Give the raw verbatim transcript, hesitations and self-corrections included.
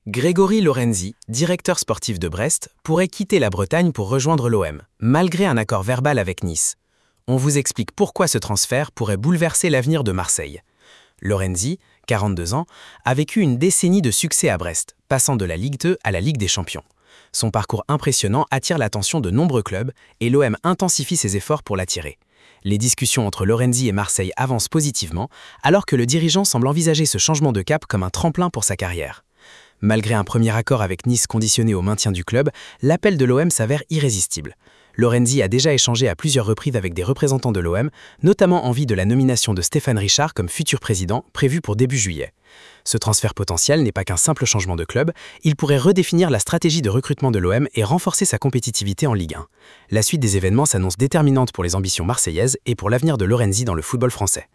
Grégory Lorenzi, directeur sportif de Brest, pourrait quitter la Bretagne pour rejoindre l'O M, malgré un accord verbal avec Nice. On vous explique pourquoi ce transfert pourrait bouleverser l'avenir de Marseille. Lorenzi, quarante-deux ans, a vécu une décennie de succès à Brest, passant de la Ligue deux à la Ligue des Champions. Son parcours impressionnant attire l'attention de nombreux clubs et l'O M intensifie ses efforts pour l'attirer. Les discussions entre Lorenzi et Marseille avancent positivement, alors que le dirigeant semble envisager ce changement de cap comme un tremplin pour sa carrière. Malgré un premier accord avec Nice conditionné au maintien du club, l'appel de l'O M s'avère irrésistible. Lorenzi a déjà échangé à plusieurs reprises avec des représentants de l'O M, notamment en vue de la nomination de Stéphane Richard comme futur président, prévue pour début juillet. Ce transfert potentiel n'est pas qu'un simple changement de club, il pourrait redéfinir la stratégie de recrutement de l'O M et renforcer sa compétitivité en Ligue un. La suite des événements s'annonce déterminante pour les ambitions marseillaises et pour l'avenir de Lorenzi dans le football français.